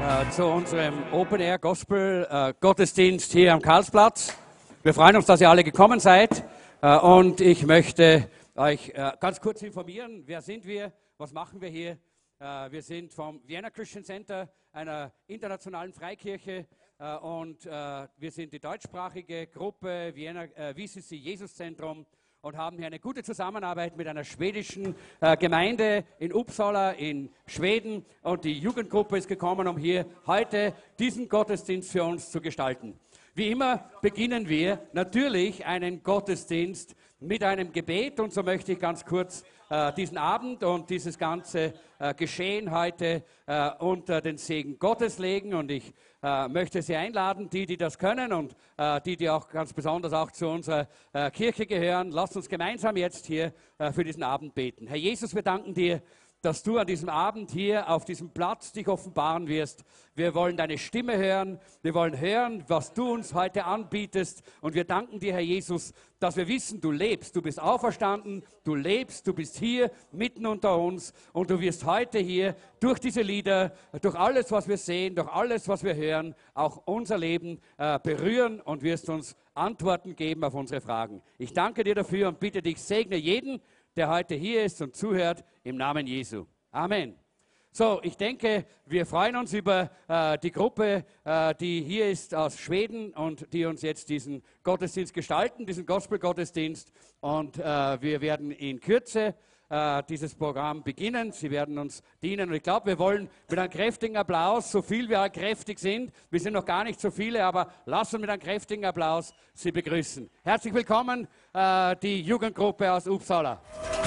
zu unserem Open Air Gospel Gottesdienst hier am Karlsplatz. Wir freuen uns, dass ihr alle gekommen seid und ich möchte euch ganz kurz informieren, wer sind wir, was machen wir hier. Wir sind vom Vienna Christian Center, einer internationalen Freikirche und wir sind die deutschsprachige Gruppe Vienna VCC Jesus Zentrum und haben hier eine gute Zusammenarbeit mit einer schwedischen Gemeinde in Uppsala in Schweden. Und die Jugendgruppe ist gekommen, um hier heute diesen Gottesdienst für uns zu gestalten. Wie immer beginnen wir natürlich einen Gottesdienst mit einem Gebet. Und so möchte ich ganz kurz diesen Abend und dieses ganze Geschehen heute unter den Segen Gottes legen. Und ich möchte Sie einladen, die das können und die auch ganz besonders auch zu unserer Kirche gehören. Lasst uns gemeinsam jetzt hier für diesen Abend beten. Herr Jesus, wir danken dir, dass du an diesem Abend hier auf diesem Platz dich offenbaren wirst. Wir wollen deine Stimme hören, wir wollen hören, was du uns heute anbietest und wir danken dir, Herr Jesus, dass wir wissen, du lebst, du bist auferstanden, du lebst, du bist hier mitten unter uns und du wirst heute hier durch diese Lieder, durch alles, was wir sehen, durch alles, was wir hören, auch unser Leben berühren und wirst uns Antworten geben auf unsere Fragen. Ich danke dir dafür und bitte dich, segne jeden, der heute hier ist und zuhört, im Namen Jesu. Amen. So, ich denke, wir freuen uns über die Gruppe, die hier ist aus Schweden und die uns jetzt diesen Gottesdienst gestalten, diesen Gospel-Gottesdienst. Und wir werden in Kürze dieses Programm beginnen. Sie werden uns dienen. Und ich glaube, wir wollen mit einem kräftigen Applaus, so viel wir kräftig sind, wir sind noch gar nicht so viele, aber lasst uns mit einem kräftigen Applaus Sie begrüßen. Herzlich willkommen, die Jugendgruppe aus Uppsala.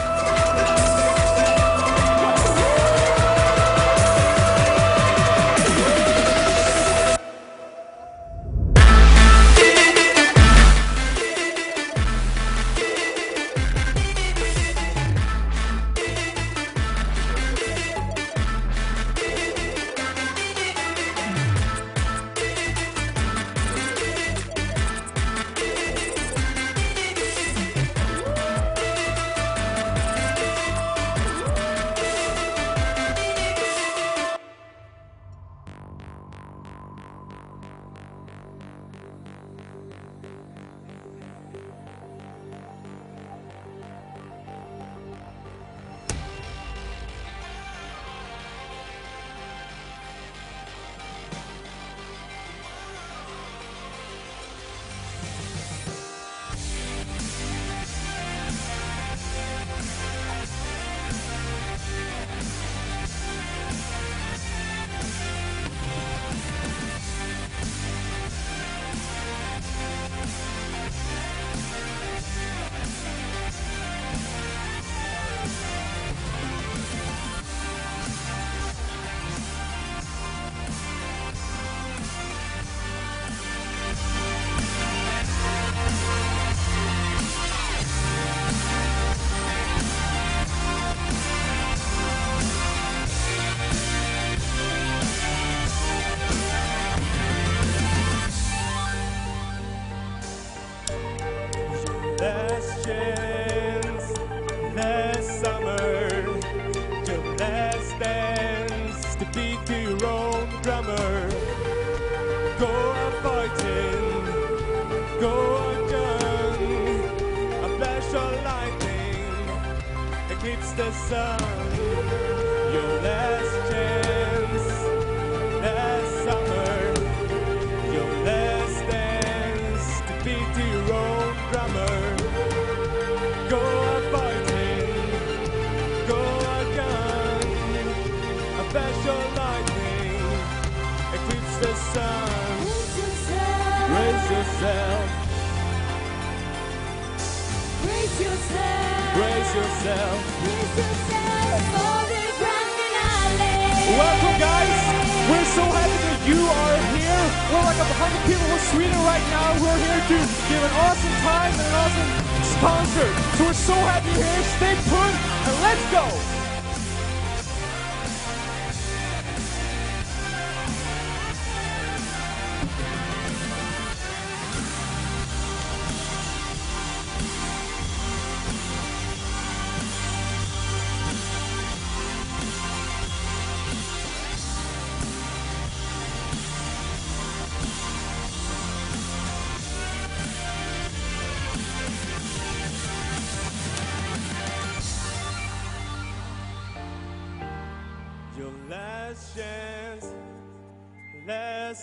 Welcome, guys. We're so happy that you are here. We're like 100 people from Sweden right now. We're here to give an awesome time and an awesome concert. So we're so happy you're here. Stay put and let's go.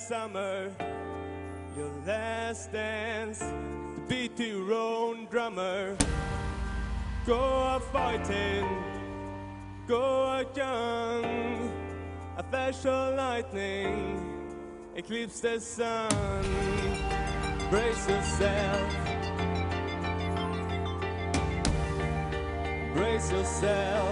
summer, your last dance, to beat your own drummer. Go out fighting, go out young, a flash of lightning, eclipse the sun. Brace yourself, brace yourself.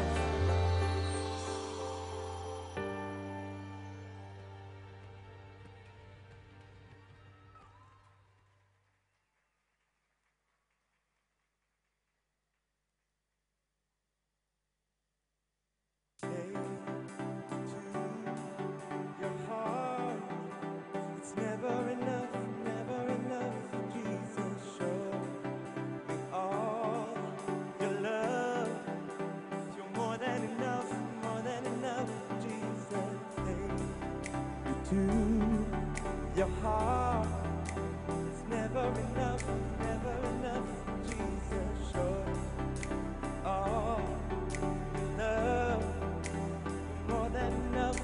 Your heart, it's never enough, never enough, Jesus, show all your love, more than enough,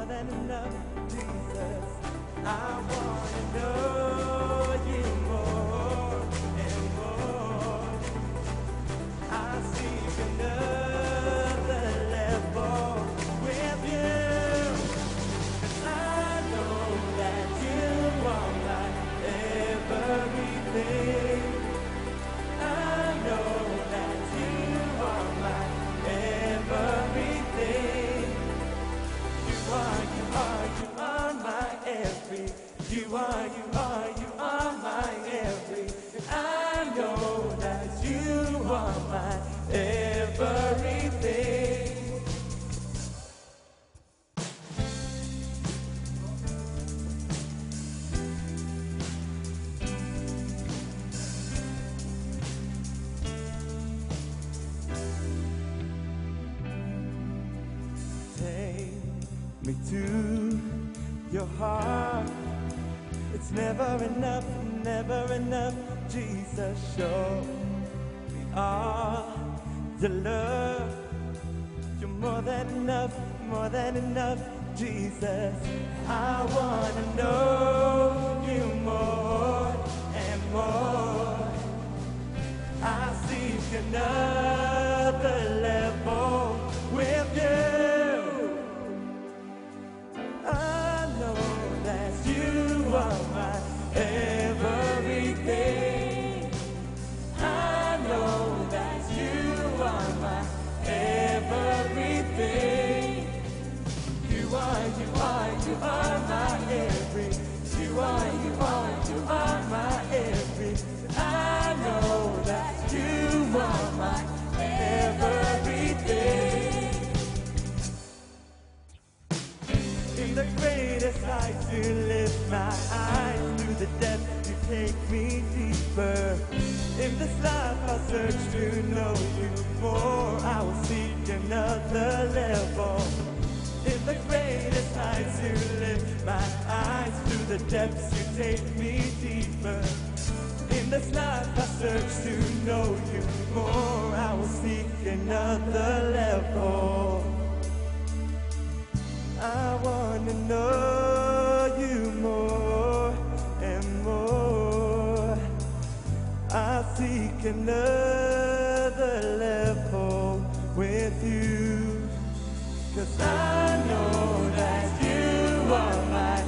Jesus. I wanna know you more and more. I seek another level with you. Everything. I know that you are my everything. You are my every. You are my every. I know that you are my everything. Me to your heart. It's never enough, Jesus. Show me all your love. You're more than enough, Jesus. I wanna know you more and more. I seek another level with you. You are my everything. I know that you are my everything. You are my every. You are my every. I know that you are my everything. In the greatest light, to lift my eyes to the depths, you take me deeper. In this life I'll search to know you more. I will seek another level. In the greatest light, to lift my eyes to the depths, you take me deeper. In this life I search to know you more. I will seek another level. I wanna know you more and more. I seek another level with you. 'Cause I know that you are my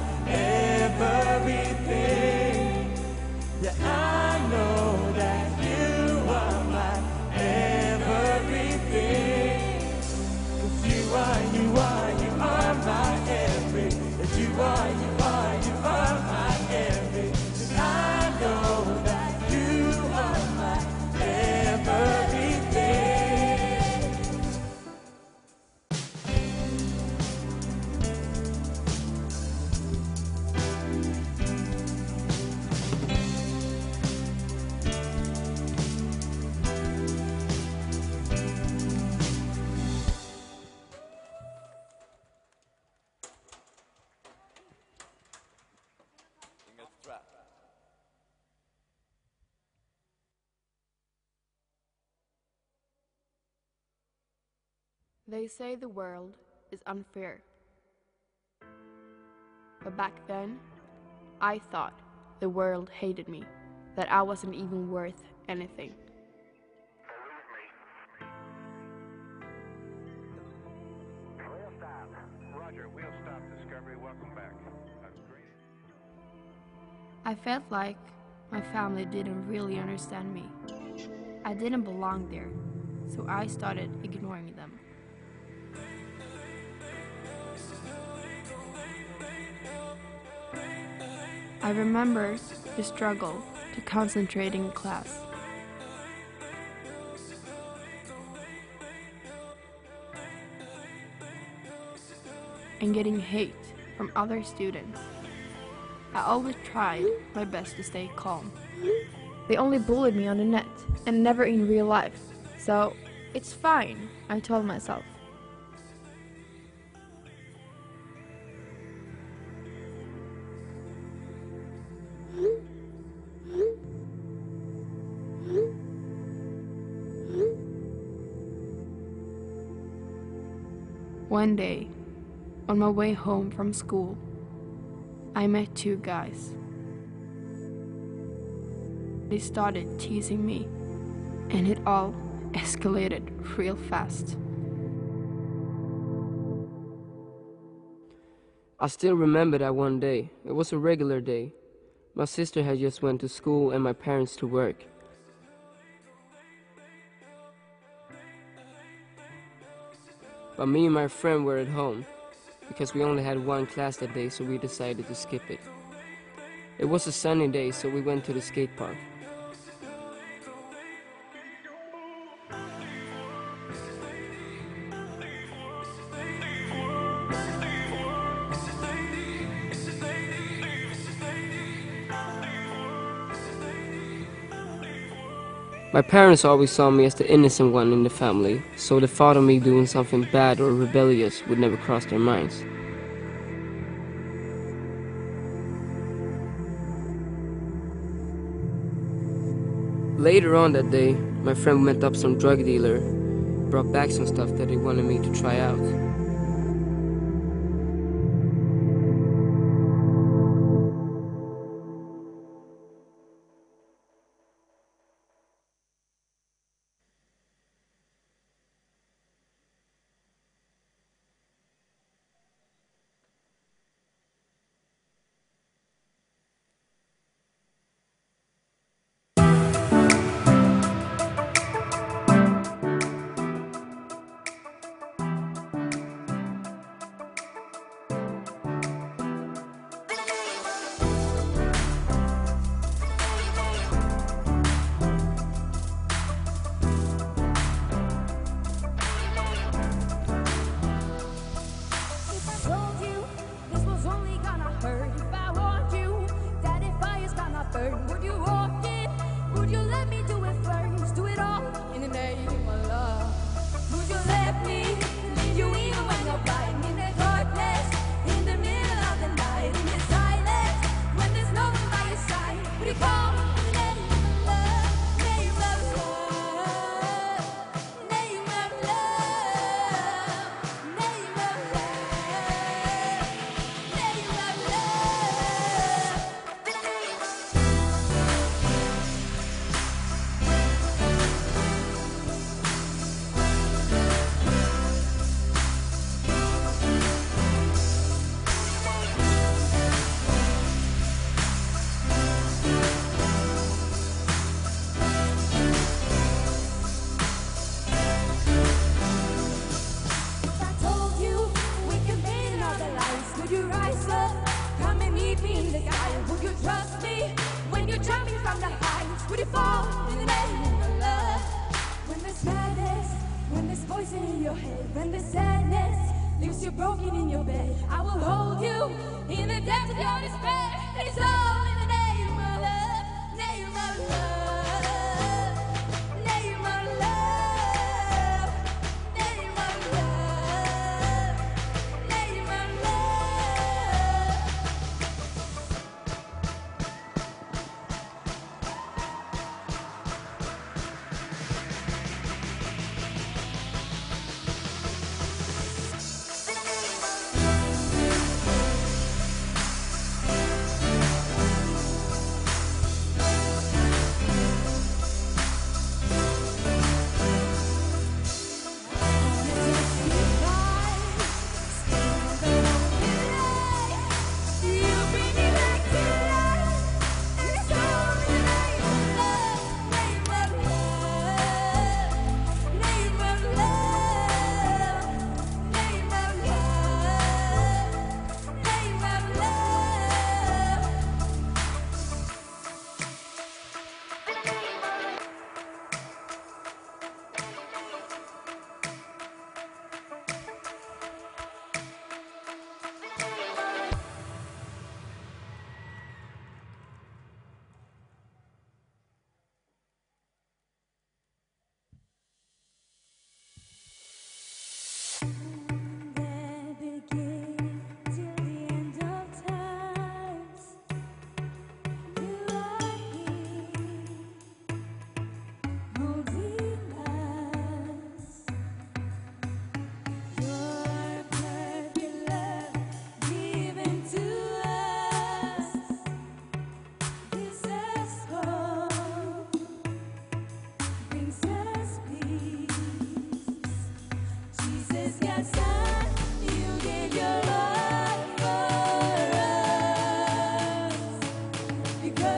everything. Yeah, I know that you are my everything. 'Cause you are my every. You are my every. And I know that you are my everything. They say the world is unfair. But back then, I thought the world hated me, that I wasn't even worth anything. Wheel stop. Roger, wheel stop, Discovery. Welcome back. I felt like my family didn't really understand me. I didn't belong there, so I started ignoring them. I remember the struggle to concentrate in class. And getting hate from other students. I always tried my best to stay calm. They only bullied me on the net and never in real life. So, it's fine, I told myself. One day, on my way home from school, I met two guys. They started teasing me, and it all escalated real fast. I still remember that one day. It was a regular day. My sister had just went to school and my parents to work. But me and my friend were at home, because we only had one class that day, so we decided to skip it. It was a sunny day, so we went to the skate park. My parents always saw me as the innocent one in the family, so the thought of me doing something bad or rebellious would never cross their minds. Later on that day, my friend met up some drug dealer, brought back some stuff that he wanted me to try out.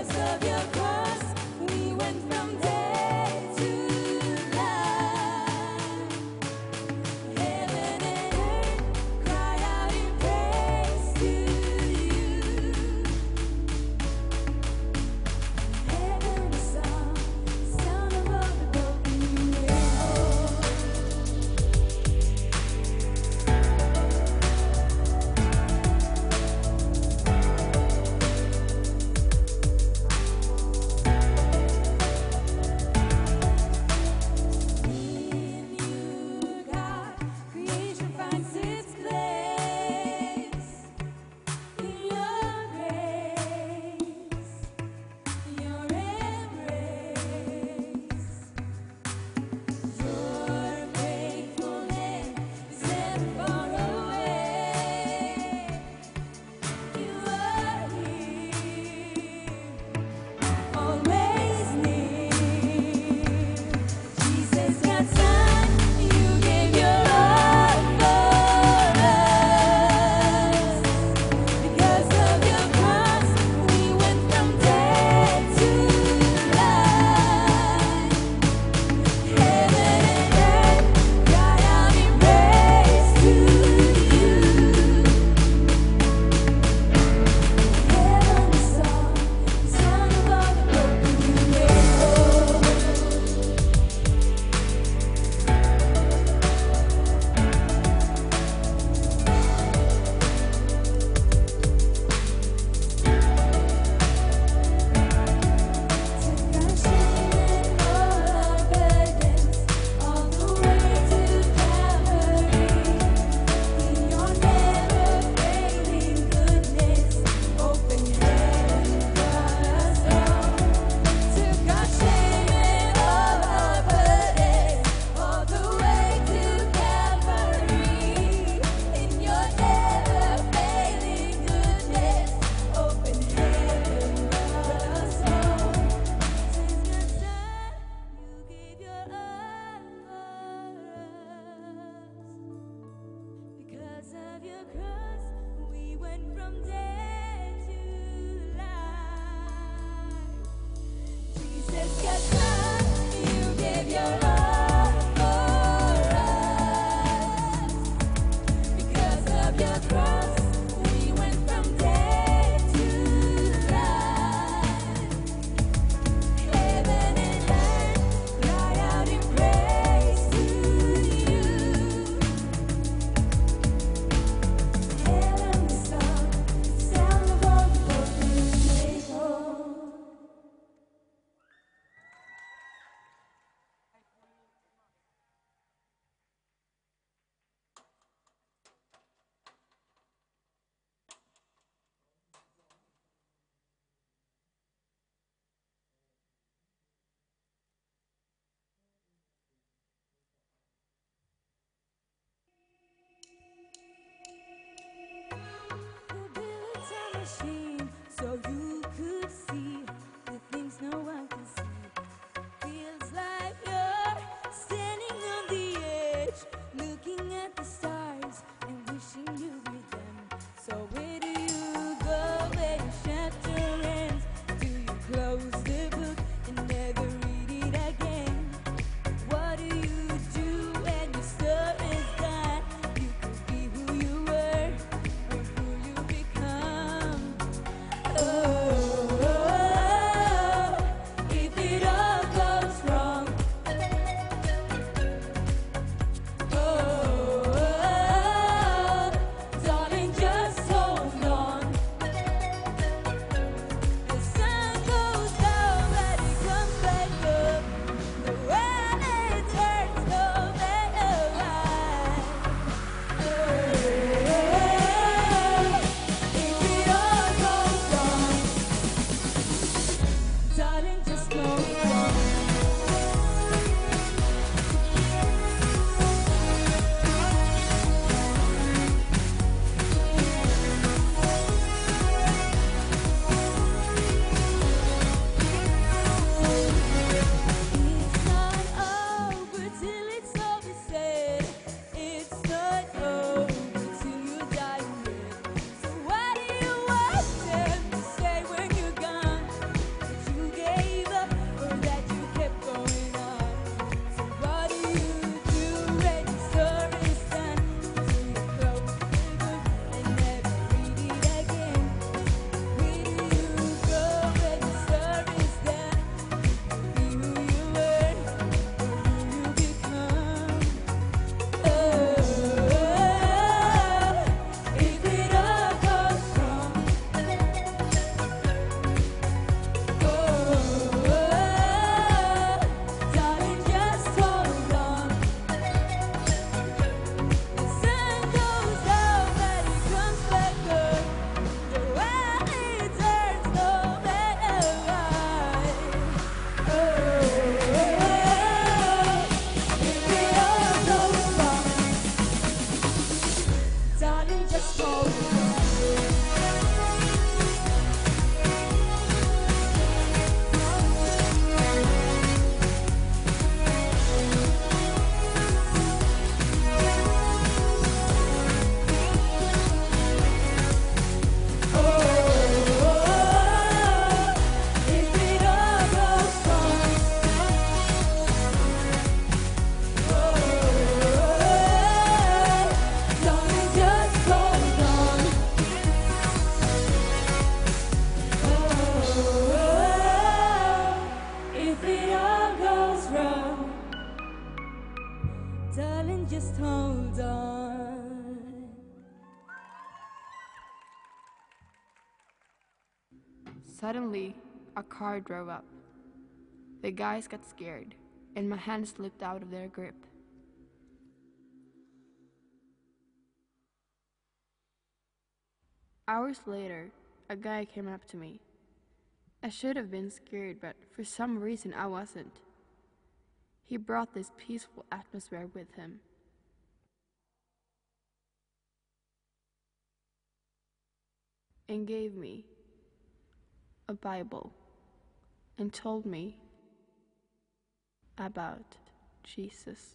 so you could see the things no one can see. Feels like you're standing on the edge, looking at the stars and wishing you were them. So where do you go when your chapter ends? Do you close the book and never read it again? What do you do when your story's done? You could be who you were or who you become. Suddenly, a car drove up. The guys got scared, and my hand slipped out of their grip. Hours later, a guy came up to me. I should have been scared, but for some reason I wasn't. He brought this peaceful atmosphere with him. And gave me a Bible and told me about Jesus.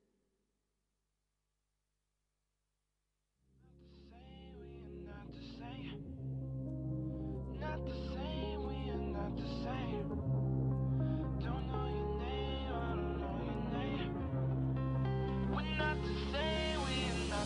Not the same, we are not the same. Don't know your name, I don't know your name. We're not the same, we are not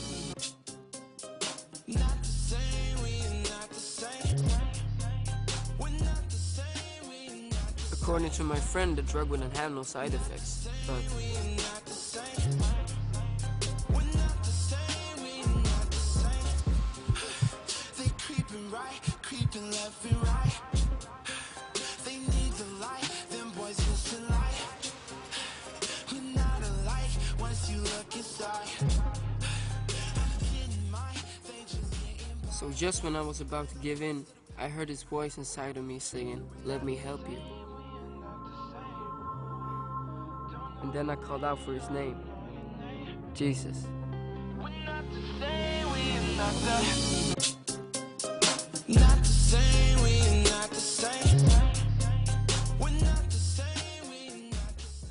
the same, we are not the same. We're not the same, we are not the same. According to my friend, the drug wouldn't have no side effects, but We are not the same. We're not the same, we are not the same. They creeping right, creeping left and right. They need the light, them boys listen light. We're not alike once you look inside. so just when I was about to give in, I heard his voice inside of me saying, "Let me help you." And then I called out for his name, Jesus. We're not the same, we are not not the same, we are not the same. We're not the same, we are not the same.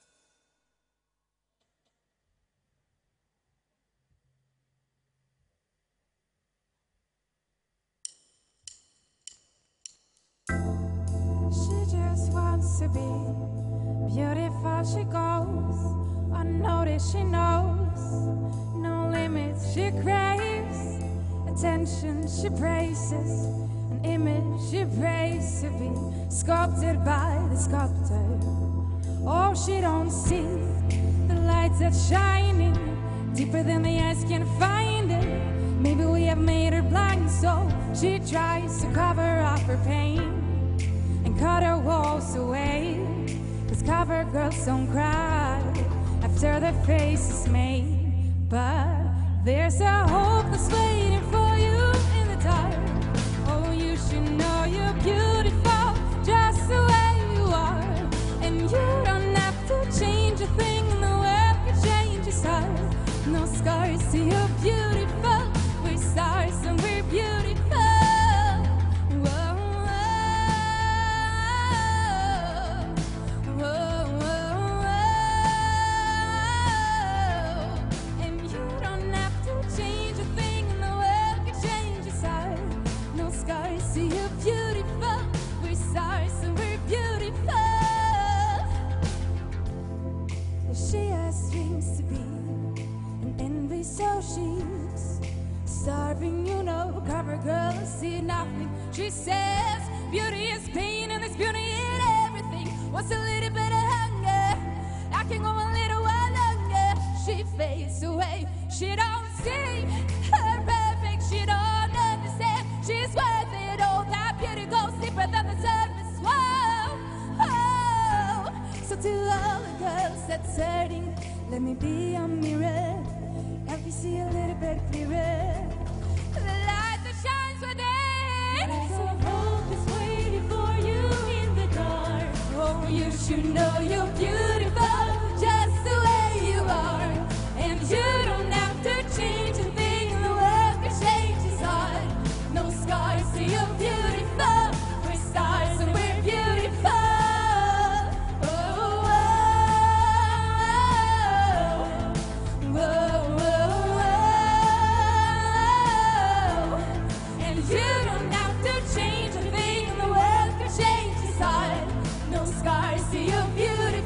She just wants to be beautiful, she goes unnoticed, she knows no limits, she craves attention, she praises an image, she prays to be sculpted by the sculptor. Oh, she don't see the lights that's shining deeper than the eyes can find it. Maybe we have made her blind, so she tries to cover up her pain and cut her walls away. 'Cause cover girls don't cry after their face is made. But there's a hope that's waiting for you in the dark. Oh, you should know you're beautiful just the way you are. And you don't have to change a thing in the world can change your heart. No scars, see you're beautiful. We're stars and we're beautiful. Whoa, whoa, whoa, whoa. And you don't have to change a thing in the world can change your heart. No scars, see you're beautiful. We're stars and we're beautiful. She has dreams to be an envy, so she's starving, you know. Cover girl, see nothing. She says beauty is pain and there's beauty in everything. What's a little bit of hunger? I can go a little while longer. She fades away. She don't see her perfect. She don't understand. She's worth it all. That beauty goes deeper than the surface. Whoa, oh. So to all the girls that's hurting, let me be a mirror. Help you see a little bit clearer. The light that shines within. So hope is waiting for you in the dark. Oh, you should know you're beautiful just the way you are. And you don't have to change a thing in the world can change his heart. No scars, see you're beautiful. We're stars and we're beautiful. You don't have to change a thing in the world can change his heart. No scars, see you're beautiful.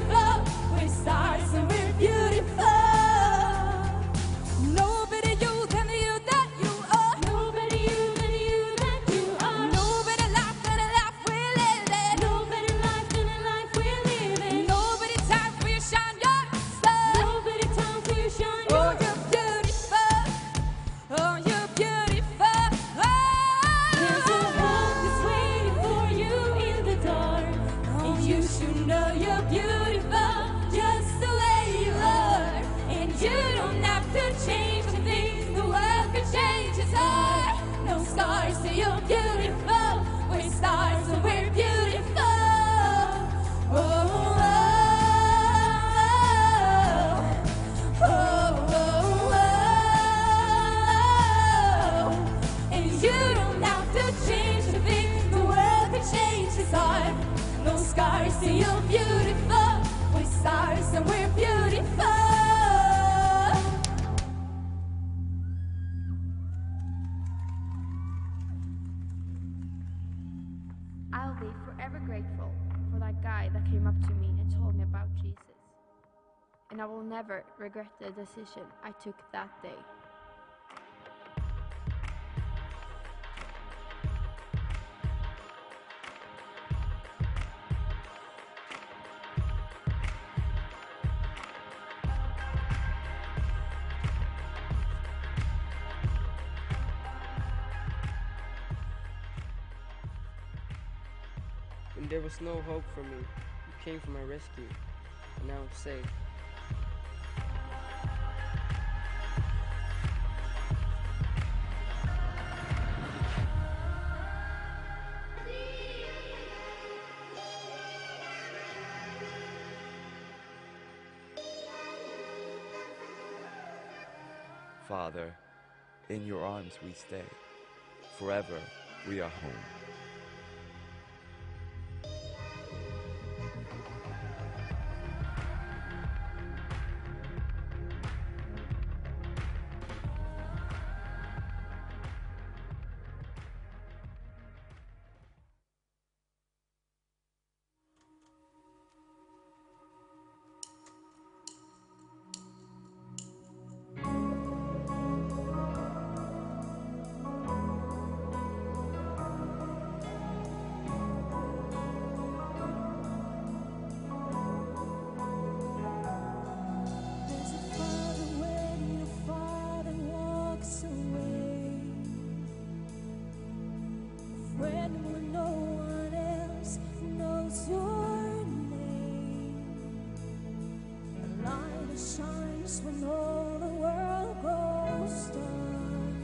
scars and you're beautiful. We're stars and we're beautiful. I'll be forever grateful for that guy that came up to me and told me about Jesus. And I will never regret the decision I took that day. When there was no hope for me, you came for my rescue, and now I'm safe. Father, in your arms we stay. Forever we are home. There's a father when your father walks away, a friend when no one else knows your name, a light that shines when all the world goes dark,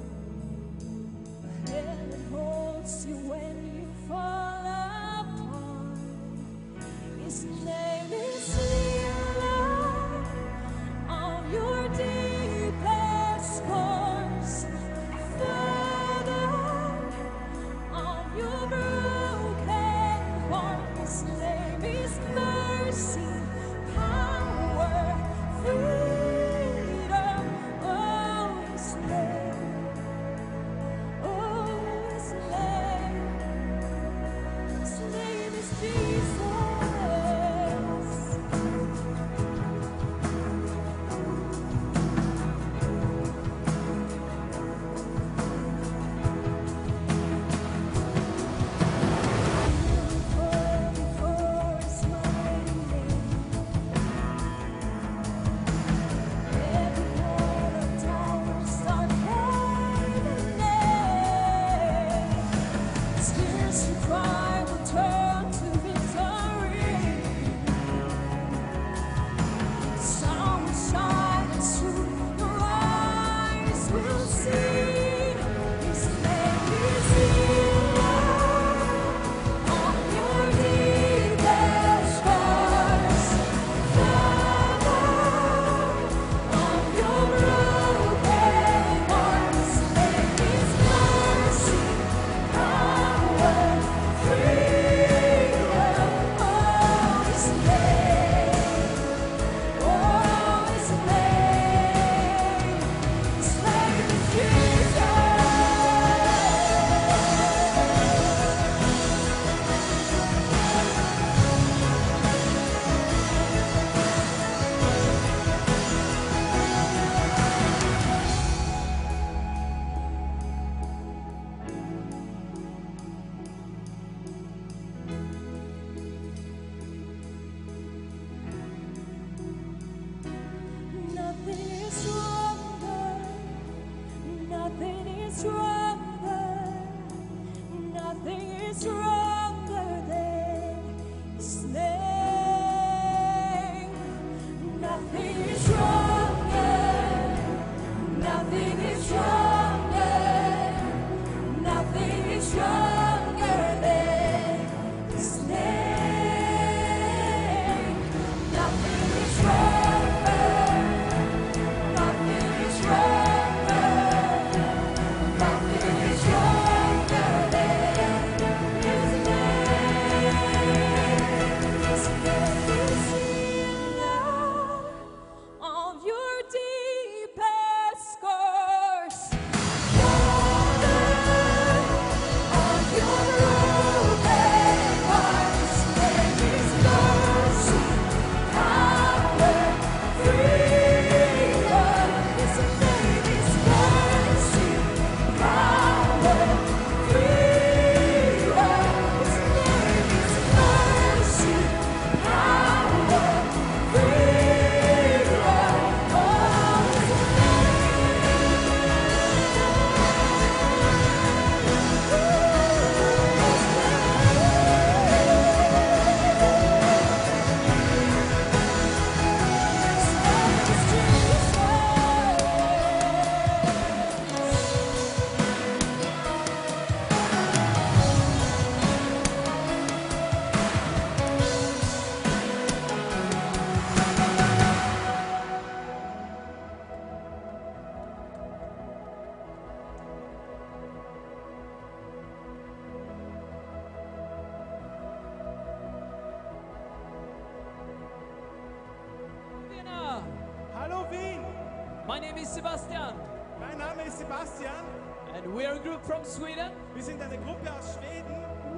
a hand that holds you when you fall apart. His name is Leon. On your deepest scars, Father, on your broken heart, His name is mercy, power, freedom. Oh, His name, oh, His name is Jesus. Tears you cry will turn to bitterness. My name is Sebastian, Mein Name ist Sebastian. and we are a group from Sweden. Wir sind eine Gruppe aus Schweden.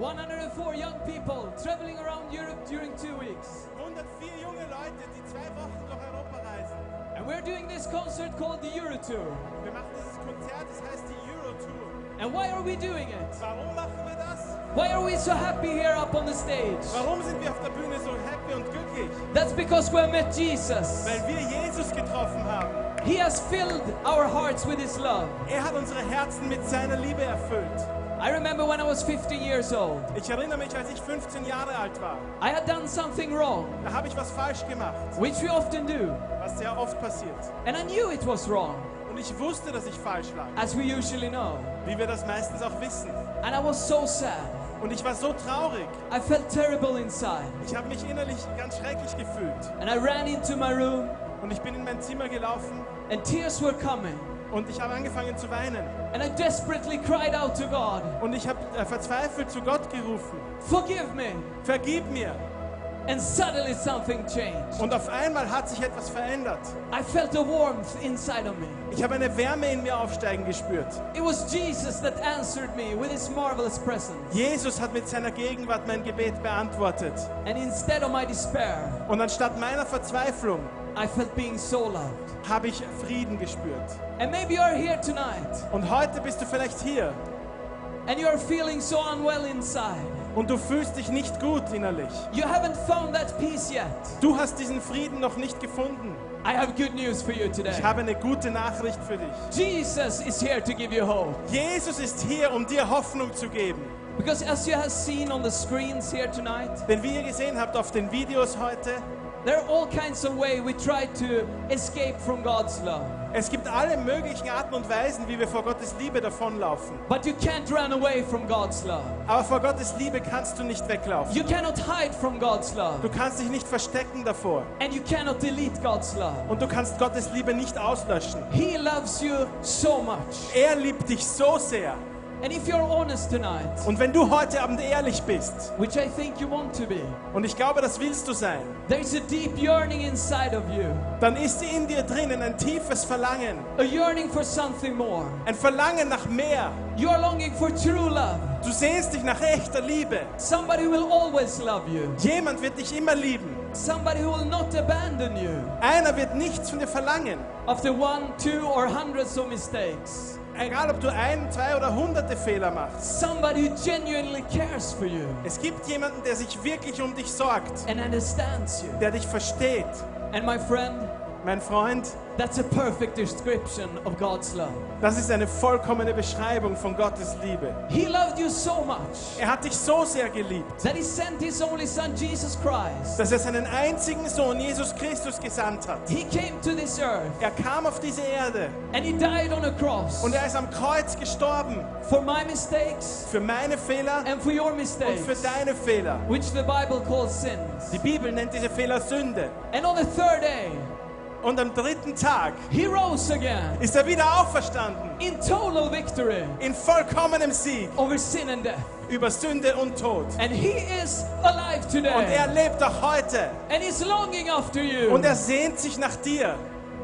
104 young people traveling around Europe during 2 weeks. 104 junge Leute, die 2 Wochen durch Europa reisen. And we're doing this concert called the Euro Tour. Wir machen dieses Konzert, das heißt die Euro Tour. And why are we doing it? Warum machen wir das? Why are we so happy here up on the stage? Warum sind wir auf der Bühne so happy und glücklich? That's because we met Jesus. Weil wir Jesus getroffen haben. He has filled our hearts with His love. Er hat unsere Herzen mit seiner Liebe erfüllt. I remember when I was 15 years old. Ich erinnere mich, als ich 15 Jahre alt war. I had done something wrong, Da habe ich was falsch gemacht, which we often do. was sehr oft passiert. And I knew it was wrong, Und ich wusste, dass ich falsch lag, as we usually know. wie wir das meistens auch wissen. And I was so sad. Und ich war so traurig. I felt terrible inside. Ich habe mich innerlich ganz schrecklich gefühlt. And I ran into my room, Und ich bin in mein Zimmer gelaufen and tears were coming. und ich habe angefangen zu weinen. And I desperately cried out to God, Und ich habe verzweifelt zu Gott gerufen. forgive me. Vergib mir. And suddenly something changed. Und auf einmal hat sich etwas verändert. I felt a warmth inside of me. Ich habe eine Wärme in mir aufsteigen gespürt. It was Jesus that answered me with His marvelous presence. Jesus hat mit seiner Gegenwart mein Gebet beantwortet. And instead of my despair, Und anstatt meiner Verzweiflung I felt being so loved. habe ich Frieden gespürt. And maybe you're here tonight, Und heute bist du vielleicht hier and you're feeling so unwell inside. und du fühlst dich nicht gut innerlich. You haven't found that peace yet. Du hast diesen Frieden noch nicht gefunden. I have good news for you today. Ich habe eine gute Nachricht für dich. Jesus is here to give you hope. Jesus ist hier, um dir Hoffnung zu geben. Because as you have seen on the screens here tonight, Denn wie ihr gesehen habt auf den Videos heute, there are all kinds of ways we try to escape from God's love. es gibt alle möglichen Arten und Weisen, wie wir vor Gottes Liebe davonlaufen. But you can't run away from God's love. Aber vor Gottes Liebe kannst du nicht weglaufen. You cannot hide from God's love. Du kannst dich nicht verstecken davor. And you cannot delete God's love. Und du kannst Gottes Liebe nicht auslöschen. He loves you so much. Er liebt dich so sehr. And if you're honest tonight, Und wenn du heute Abend ehrlich bist, which I think you want to be, und ich glaube, das willst du sein, there's a deep yearning inside of you. dann ist in dir drinnen ein tiefes Verlangen. A yearning for something more. Ein Verlangen nach mehr. You are longing for true love. Du sehnst dich nach echter Liebe. Somebody who will always love you. Jemand wird dich immer lieben. Somebody who will not abandon you Einer wird nichts von dir verlangen. after 1, 2, or hundreds of mistakes. Egal, ob du 1, 2 oder hunderte Fehler machst. Somebody who genuinely cares for you Es gibt jemanden, der sich wirklich um dich sorgt. and understands you. Der dich versteht. And my friend, Mein Freund, that's a perfect description of God's love. das ist eine vollkommene Beschreibung von Gottes Liebe. He loved you so much Er hat dich so sehr geliebt, that He sent His only Son, Jesus Christ. dass er seinen einzigen Sohn, Jesus Christus, gesandt hat. He came to this earth Er kam auf diese Erde and He died on a cross und er ist am Kreuz gestorben. for my mistakes Für meine Fehler and for your und mistakes, für deine Fehler. which the Bible calls sins. Die Bibel nennt diese Fehler Sünde. And on the third day, Und am 3. Tag He rose again ist er wieder auferstanden. in total victory In vollkommenem Sieg over sin and death. über Sünde und Tod. And He is alive Und er today. lebt auch heute. And He's longing after you. Und er sehnt sich nach dir.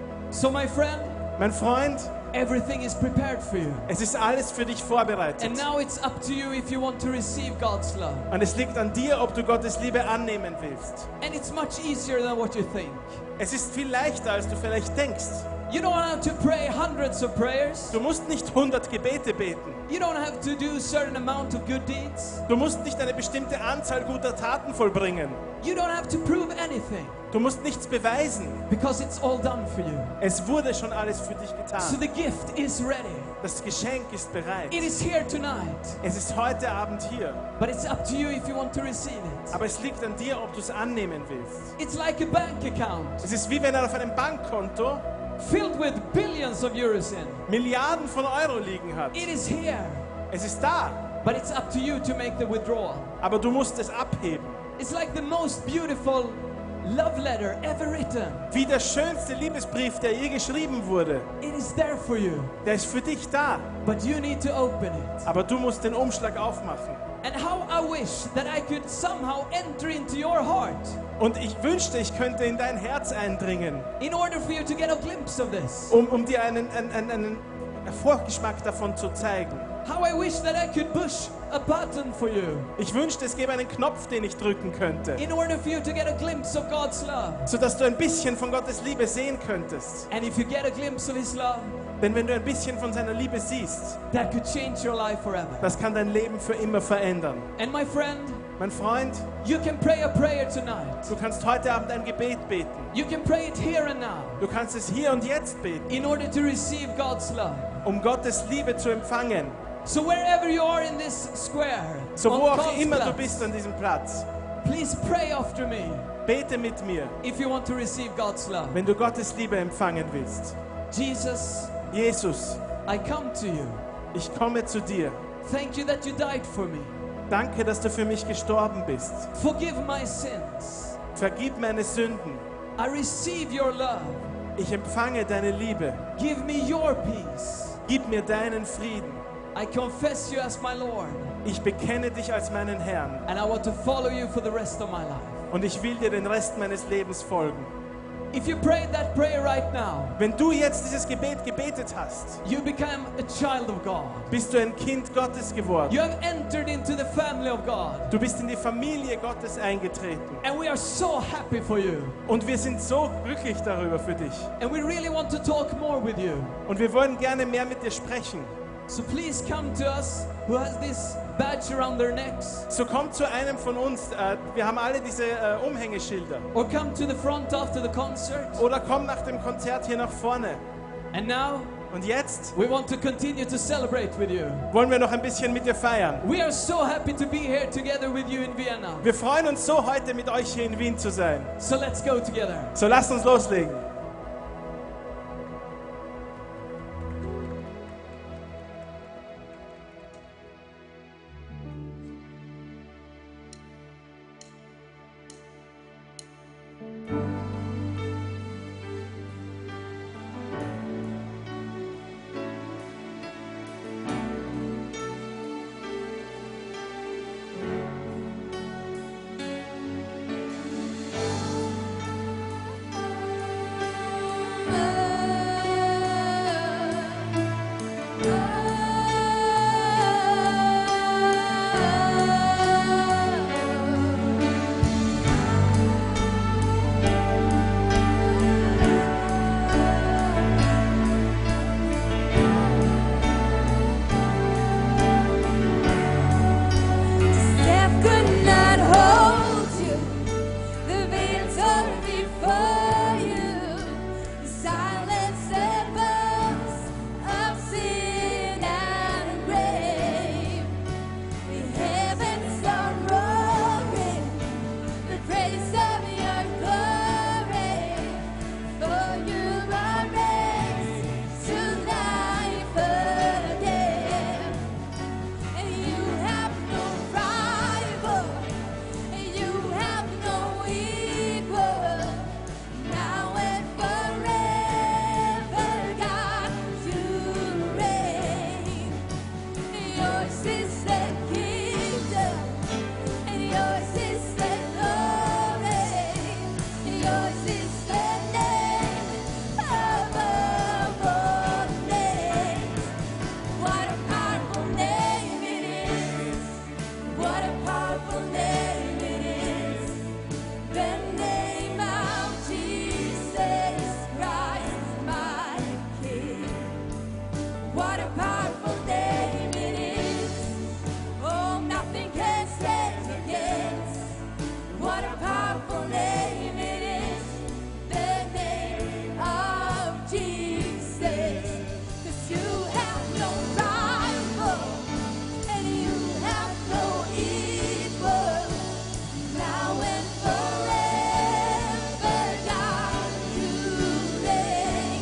So my friend, Mein Freund, everything is prepared for you. es ist alles für dich vorbereitet. And now it's up to you if you want to receive God's love. Und es liegt an dir, ob du Gottes Liebe annehmen willst. And it's much easier than what you think. Es ist viel leichter, als du vielleicht denkst. You don't have to pray hundreds of prayers. Du musst nicht 100 Gebete beten. You don't have to do a certain amount of good deeds. Du musst nicht eine bestimmte Anzahl guter Taten vollbringen. You don't have to prove anything Du musst nichts beweisen. because it's all done for you. Es wurde schon alles für dich So getan. the gift is ready. Das Geschenk ist bereit. It is here tonight. Es ist heute Abend hier. But it's up to you if you want to receive it. Aber es liegt an dir, ob du es annehmen willst. It's like a bank account Es ist wie wenn er auf einem Bankkonto filled with billions of euros in. Milliarden von Euro liegen hat. It is here. Es ist da, But it's up to you to make the withdrawal. aber du musst es abheben. It's like the most beautiful love letter ever written. Wie der schönste Liebesbrief, der je geschrieben wurde. It is there for you. Der ist für dich da, But you need to open it. aber du musst den Umschlag aufmachen. And how I wish that I could somehow enter into your heart Und ich wünschte, ich könnte in dein Herz eindringen, in order for you to get a glimpse of this. um dir einen Vorgeschmack davon zu zeigen. How I wish that I could push a button for you Ich wünschte, es gäbe einen Knopf, den ich drücken könnte, in order for you to get a glimpse of God's love. sodass du ein bisschen von Gottes Liebe sehen könntest. And if you get a glimpse of His love, Denn wenn du ein bisschen von seiner Liebe siehst, that could change your life forever. das kann dein Leben für immer verändern. And my friend, Mein Freund, you can pray a prayer tonight. du kannst heute Abend ein Gebet beten. You can pray it here and now Du kannst es hier und jetzt beten, in order to receive God's love. um Gottes Liebe zu empfangen. So wherever you are in this square, So on wo auch God's immer du platz, bist an diesem Platz, please pray after me bete mit mir, if you want to receive God's love. wenn du Gottes Liebe empfangen willst. Jesus, Jesus, I come to you. ich komme zu dir. Thank you that you died for me. Danke, dass du für mich gestorben bist. Forgive my sins. Vergib meine Sünden. I receive your love. Ich empfange deine Liebe. Give me your peace. Gib mir deinen Frieden. I confess you as my Lord, Ich bekenne dich als meinen Herrn and I want to follow you for the rest of my life. und ich will dir den Rest meines Lebens folgen. If you prayed that prayer right now, Wenn du jetzt dieses Gebet gebetet hast, you become a child of God. bist du ein Kind Gottes geworden. You have entered into the family of God, Du bist in die Familie Gottes eingetreten. and we are so happy for you. Und wir sind so glücklich darüber für dich. And we really want to talk more with you. Und wir wollen gerne mehr mit dir sprechen. So please come to us who has this badge around their necks, So komm zu einem von uns. Wir haben alle diese Umhängeschilder. or come to the front after the concert. Oder komm nach dem Konzert hier nach vorne. And now Und jetzt we want to continue to celebrate with you. wollen wir noch ein bisschen mit dir feiern. We are so happy to be here together with you in Vienna. Wir freuen uns so, heute mit euch hier in Wien zu sein. So let's go together. So lasst uns loslegen. Death could not hold you. The veil tore before you. The silence and bones of sin and grave. The heavens are roaring the praise of your glory. For you are raised to life again. And you have no rival, and you have no equal. Now and forever, God, you reign. Yours is the kingdom, and yours is the glory. Yours is the name above all names. What a powerful name it is. What a powerful name it is. The name of Jesus Christ, my King. What a powerful name it is. Oh, nothing can stand against. What a powerful name it is. The name of Jesus. 'Cause you have no rival, and you have no equal. Now and forever, God, you reign.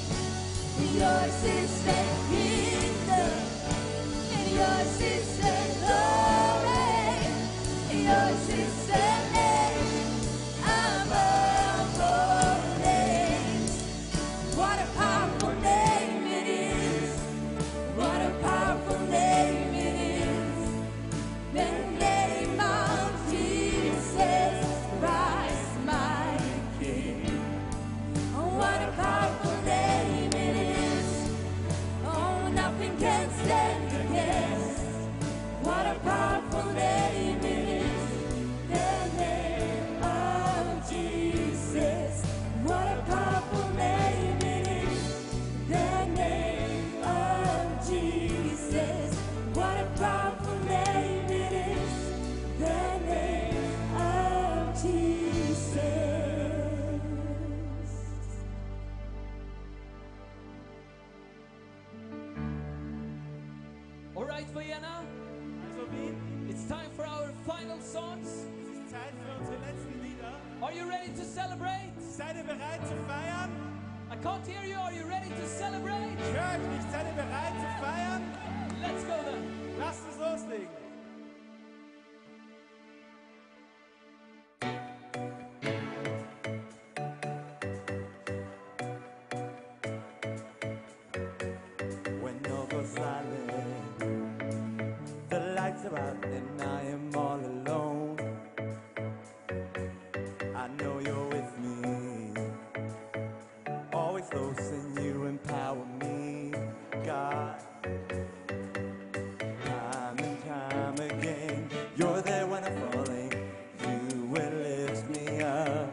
Yours is the kingdom, and yours is the glory. Yours is the name above all names. What a powerful name it is. What a powerful name it is. The name Are you ready to celebrate? Seid ihr bereit zu feiern? I can't hear you. Are you ready to celebrate? Ich höre euch nicht. Seid ihr bereit zu feiern? Let's go then. Lasst uns loslegen. When all goes silent, the lights are out and I am all alone. I know you're with me, always close, and you empower me, God. Time and time again, you're there when I'm falling. You will lift me up.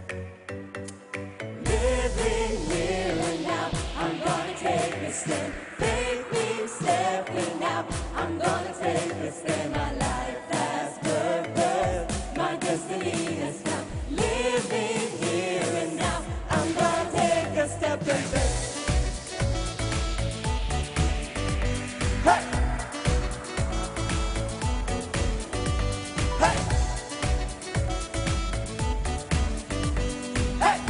Living here and now, I'm gonna take a step. Faith means stepping out. I'm gonna take a step. My life has purpose. My destiny has come. Living here and now, I'm gonna take a step in faith. Hey! Hey! Hey!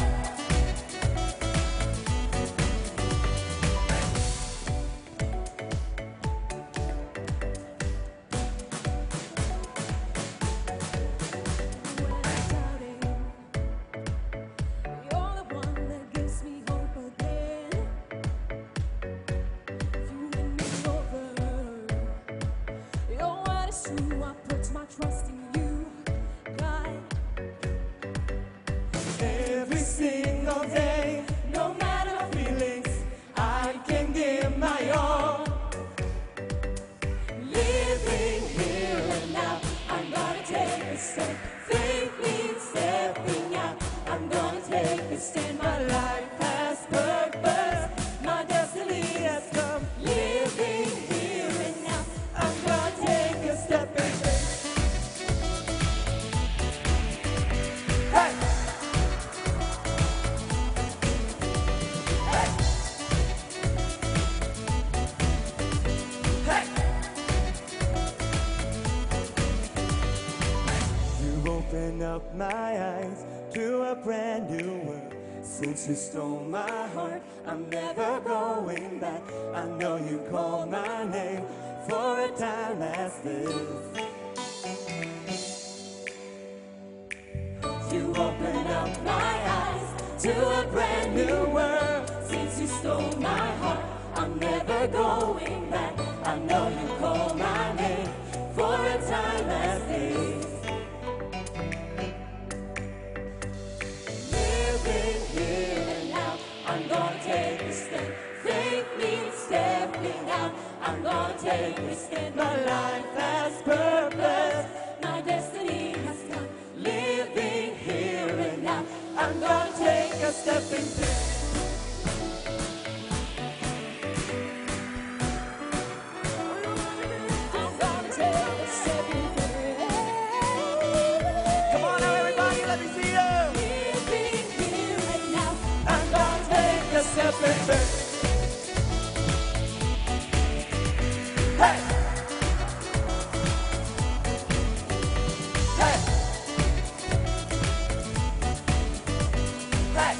You're the one that gives me hope again. You win me over. Your word is true. I put my trust in you, God. Every single day, no matter my feelings, I can give my all. Living here and now, I'm gonna take a step. Faith means stepping out. I'm gonna take a stand. My life has purpose. My destiny has come. Living here and now, I'm gonna take a step in faith. Hey! Hey! Hey! You open up my eyes to a brand new world. Since you stole my heart, I'm never going back. I know you call my name for a time as this. You open up my eyes to a brand new world. Since you stole my heart, I'm never going back. I know you call my name for a time as this. Living here and now, I'm gonna take a step. Faith means stepping out. I'm gonna take a step. My life has purpose. My destiny has come. Living here and now, I'm gonna take a step in faith. I'm gonna take a step in faith. Come on now, everybody, let me see you. Living here and now, I'm gonna take a step in faith. Hey! Hey! Hey!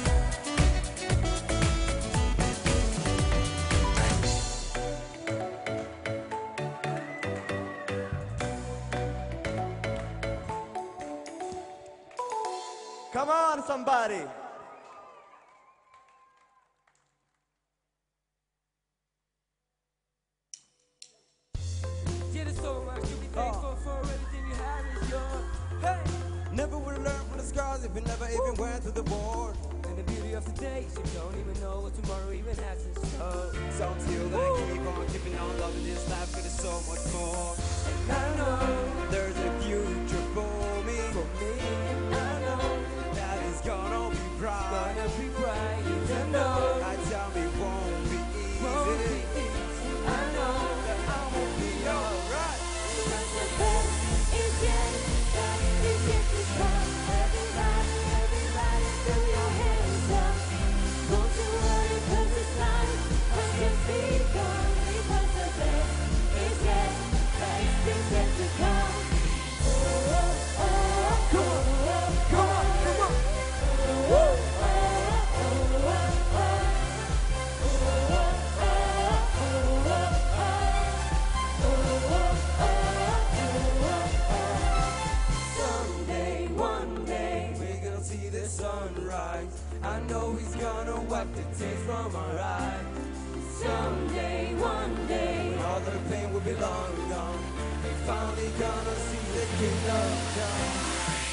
Come on, somebody. Yeah, there's so much to be thankful for. Everything you have is yours. Hey! Never would have learned from the scars if we never even went through the war. And the beauty of today is you don't even know what tomorrow even has in store. So until then, keeping on loving this life, 'cause there's so much more. And I know There's a future for me, and I know that is gonna be bright. gonna be bright. Even though I tell me won't be won't be easy. easy, I know that I will be Alright. Because the best is yet to come. Everybody, throw your hands up. Don't you worry, 'cause it's life has just begun. Because the best is yet to come. one day, we're gonna see the sunrise. I know he's gonna wipe the tears from our eyes. Someday, one day, all the pain will be long gone. We're finally gonna see the kingdom come.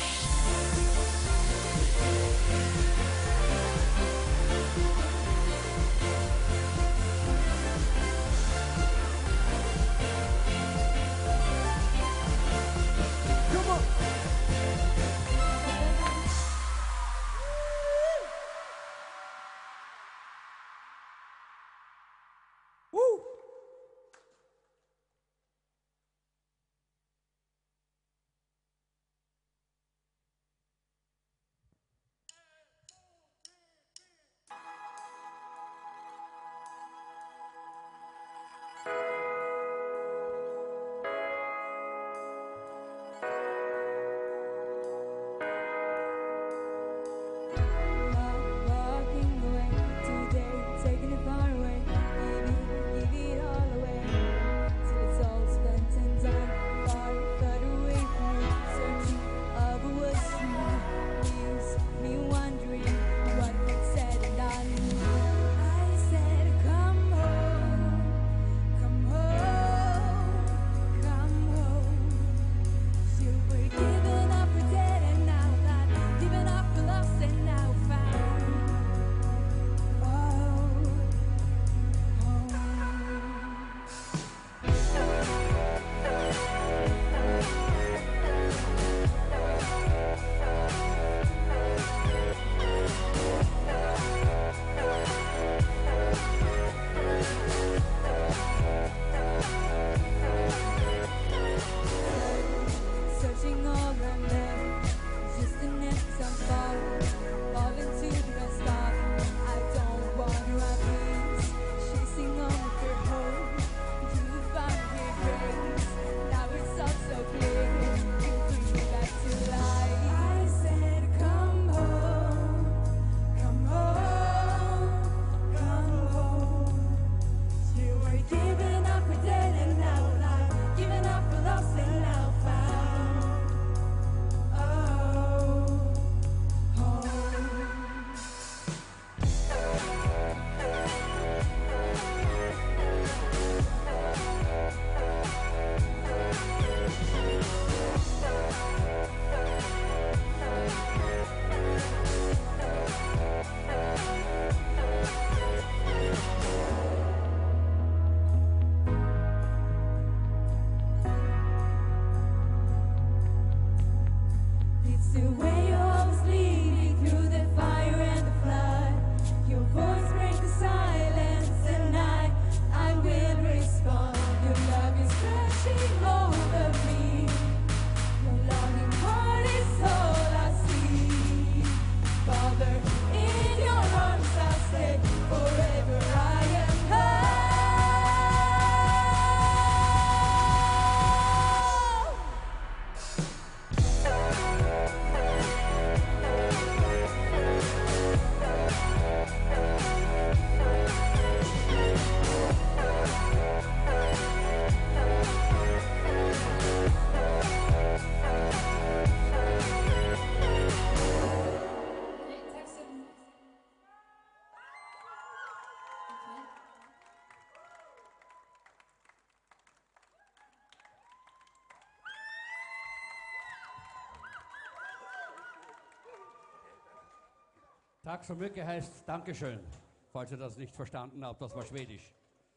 Tack så mycket heißt Dankeschön, falls ihr das nicht verstanden habt, das war Schwedisch.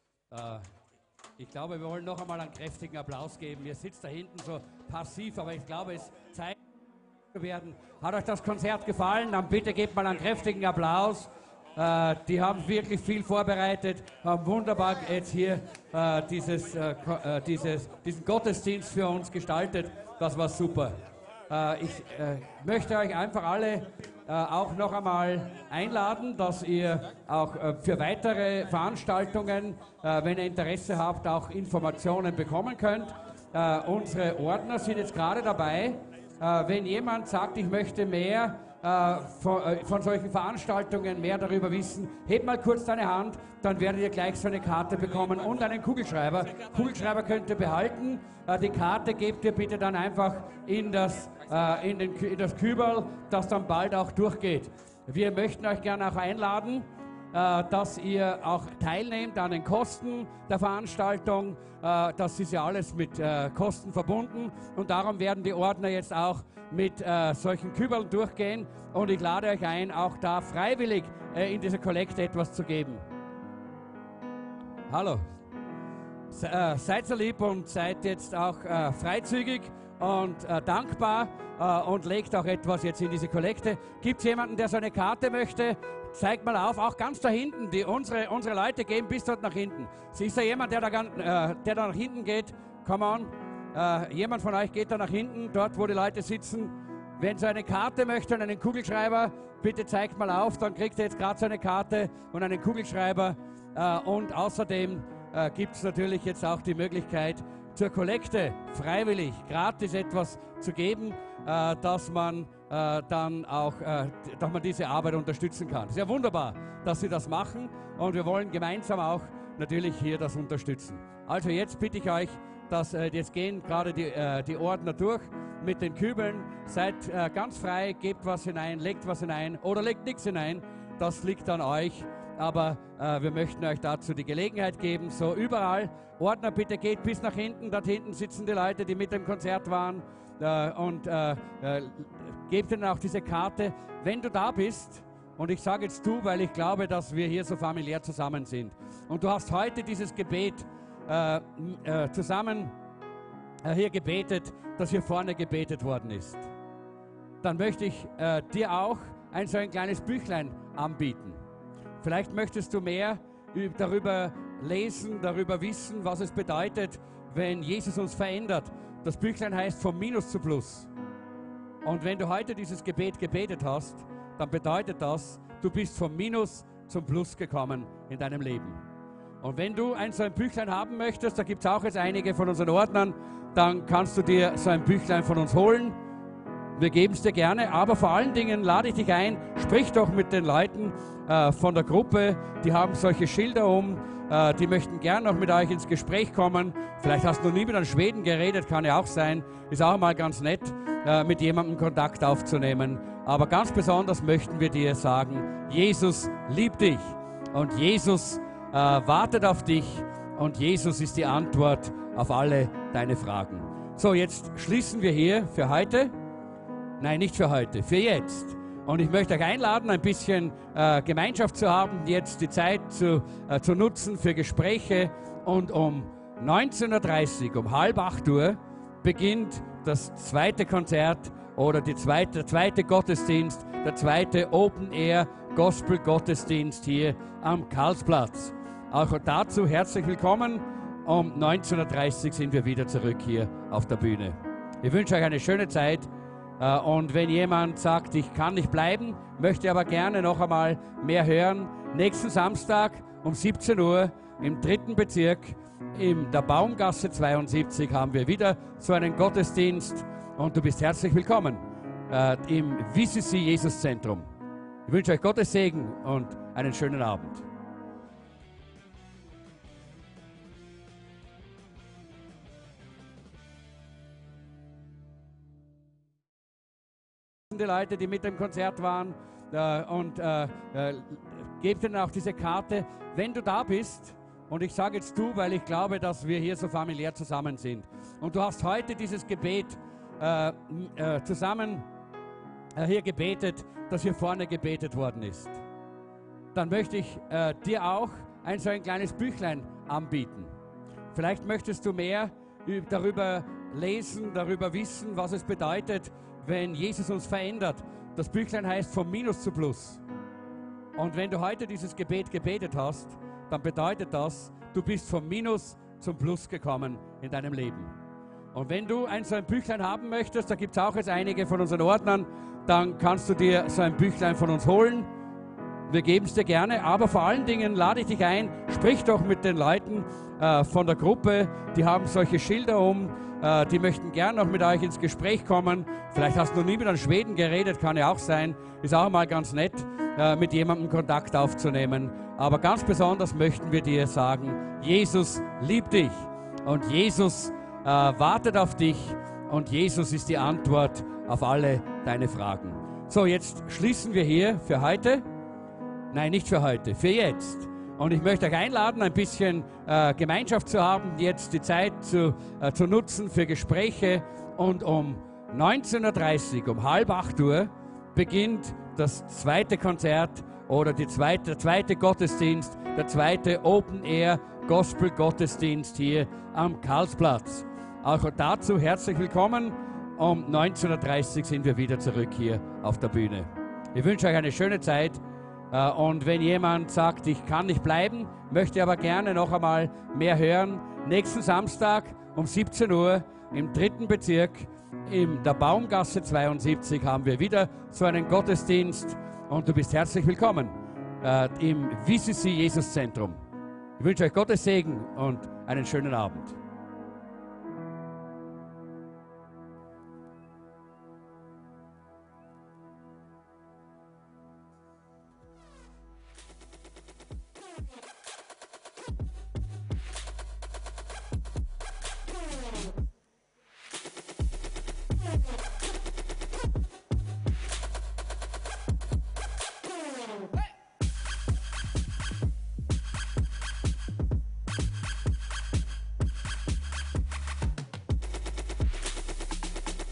Ich glaube, wir wollen noch einmal einen kräftigen Applaus geben. Ihr sitzt da hinten so passiv, aber ich glaube, es zeigt werden. Hat euch das Konzert gefallen? Dann bitte gebt mal einen kräftigen Applaus. Die haben wirklich viel vorbereitet, haben wunderbar jetzt hier diesen Gottesdienst für uns gestaltet. Das war super. Ich möchte euch einfach alle auch noch einmal einladen, dass ihr auch für weitere Veranstaltungen, wenn ihr Interesse habt, auch Informationen bekommen könnt. Unsere Ordner sind jetzt gerade dabei. Wenn jemand sagt, ich möchte mehr von solchen Veranstaltungen mehr darüber wissen, heb mal kurz deine Hand, dann werdet ihr gleich so eine Karte bekommen und einen Kugelschreiber. Kugelschreiber könnt ihr behalten, die Karte gebt ihr bitte dann einfach in das Kübel, das dann bald auch durchgeht. Wir möchten euch gerne auch einladen, dass ihr auch teilnehmt an den Kosten der Veranstaltung. Das ist ja alles mit Kosten verbunden und darum werden die Ordner jetzt auch mit solchen Kübeln durchgehen und ich lade euch ein, auch da freiwillig in dieser Kollekte etwas zu geben. Hallo. Seid so lieb und seid jetzt auch freizügig und dankbar und legt auch etwas jetzt in diese Kollekte. Gibt es jemanden, der so eine Karte möchte? Zeigt mal auf, auch ganz da hinten. Unsere Leute gehen bis dort nach hinten. Ist da jemand, der da nach hinten geht? Come on. Jemand von euch geht da nach hinten, dort wo die Leute sitzen. Wenn so eine Karte möchte und einen Kugelschreiber, bitte zeigt mal auf, dann kriegt ihr jetzt gerade so eine Karte und einen Kugelschreiber. Und außerdem gibt es natürlich jetzt auch die Möglichkeit, zur Kollekte freiwillig, gratis etwas zu geben, dass man dann auch dass man diese Arbeit unterstützen kann. Sehr wunderbar, dass Sie das machen und wir wollen gemeinsam auch natürlich hier das unterstützen. Also jetzt bitte ich euch, dass jetzt gehen gerade die Ordner durch mit den Kübeln. Seid ganz frei, gebt was hinein, legt was hinein oder legt nichts hinein. Das liegt an euch. Aber wir möchten euch dazu die Gelegenheit geben, so überall. Ordner, bitte geht bis nach hinten. Dort hinten sitzen die Leute, die mit dem Konzert waren. Und gebt ihnen auch diese Karte. Wenn du da bist, und ich sage jetzt du, weil ich glaube, dass wir hier so familiär zusammen sind. Und du hast heute dieses Gebet zusammen hier gebetet, das hier vorne gebetet worden ist. Dann möchte ich dir auch so ein kleines Büchlein anbieten. Vielleicht möchtest du mehr darüber lesen, darüber wissen, was es bedeutet, wenn Jesus uns verändert. Das Büchlein heißt vom Minus zu Plus. Und wenn du heute dieses Gebet gebetet hast, dann bedeutet das, du bist vom Minus zum Plus gekommen in deinem Leben. Und wenn du so ein Büchlein haben möchtest, da gibt es auch jetzt einige von unseren Ordnern, dann kannst du dir so ein Büchlein von uns holen. Wir geben es dir gerne, aber vor allen Dingen lade ich dich ein, sprich doch mit den Leuten von der Gruppe, die haben solche Schilder die möchten gern noch mit euch ins Gespräch kommen. Vielleicht hast du noch nie mit einem Schweden geredet, kann ja auch sein, ist auch mal ganz nett, mit jemandem Kontakt aufzunehmen. Aber ganz besonders möchten wir dir sagen, Jesus liebt dich und Jesus wartet auf dich und Jesus ist die Antwort auf alle deine Fragen. So, jetzt schließen wir hier für heute. Nein, nicht für heute, für jetzt. Und ich möchte euch einladen, ein bisschen Gemeinschaft zu haben, jetzt die Zeit zu nutzen für Gespräche. Und um 19:30 Uhr, um 7:30 Uhr, beginnt das zweite Konzert oder der zweite Gottesdienst, der zweite Open-Air-Gospel-Gottesdienst hier am Karlsplatz. Auch dazu herzlich willkommen. Um 19:30 Uhr sind wir wieder zurück hier auf der Bühne. Ich wünsche euch eine schöne Zeit. Und wenn jemand sagt, ich kann nicht bleiben, möchte aber gerne noch einmal mehr hören, nächsten Samstag um 17 Uhr im 3. Bezirk in der Baumgasse 72 haben wir wieder so einen Gottesdienst und du bist herzlich willkommen im VCC Jesus Zentrum. Ich wünsche euch Gottes Segen und einen schönen Abend. Die Leute, die mit dem Konzert waren und gebt ihnen auch diese Karte. Wenn du da bist, und ich sage jetzt du, weil ich glaube, dass wir hier so familiär zusammen sind, und du hast heute dieses Gebet zusammen hier gebetet, das hier vorne gebetet worden ist, dann möchte ich dir auch so ein kleines Büchlein anbieten. Vielleicht möchtest du mehr darüber lesen, darüber wissen, was es bedeutet, wenn Jesus uns verändert. Das Büchlein heißt vom Minus zu Plus. Und wenn du heute dieses Gebet gebetet hast, dann bedeutet das, du bist vom Minus zum Plus gekommen in deinem Leben. Und wenn du so ein Büchlein haben möchtest, da gibt es auch jetzt einige von unseren Ordnern, dann kannst du dir so ein Büchlein von uns holen. Wir geben es dir gerne, aber vor allen Dingen lade ich dich ein, sprich doch mit den Leuten von der Gruppe, die haben solche Schilder die möchten gern noch mit euch ins Gespräch kommen. Vielleicht hast du noch nie mit einem Schweden geredet, kann ja auch sein. Ist auch mal ganz nett, mit jemandem Kontakt aufzunehmen. Aber ganz besonders möchten wir dir sagen, Jesus liebt dich und Jesus wartet auf dich und Jesus ist die Antwort auf alle deine Fragen. So, jetzt schließen wir hier für heute. Nein, nicht für heute, für jetzt. Und ich möchte euch einladen, ein bisschen Gemeinschaft zu haben, jetzt die Zeit zu nutzen für Gespräche. Und um 19:30 Uhr, um 7:30 Uhr, beginnt das zweite Konzert oder der zweite Gottesdienst, der zweite Open-Air-Gospel-Gottesdienst hier am Karlsplatz. Auch dazu herzlich willkommen. Um 19:30 Uhr sind wir wieder zurück hier auf der Bühne. Ich wünsche euch eine schöne Zeit. Und wenn jemand sagt, ich kann nicht bleiben, möchte aber gerne noch einmal mehr hören, nächsten Samstag um 17 Uhr im 3. Bezirk in der Baumgasse 72 haben wir wieder so einen Gottesdienst und du bist herzlich willkommen im VCC Jesus Zentrum. Ich wünsche euch Gottes Segen und einen schönen Abend.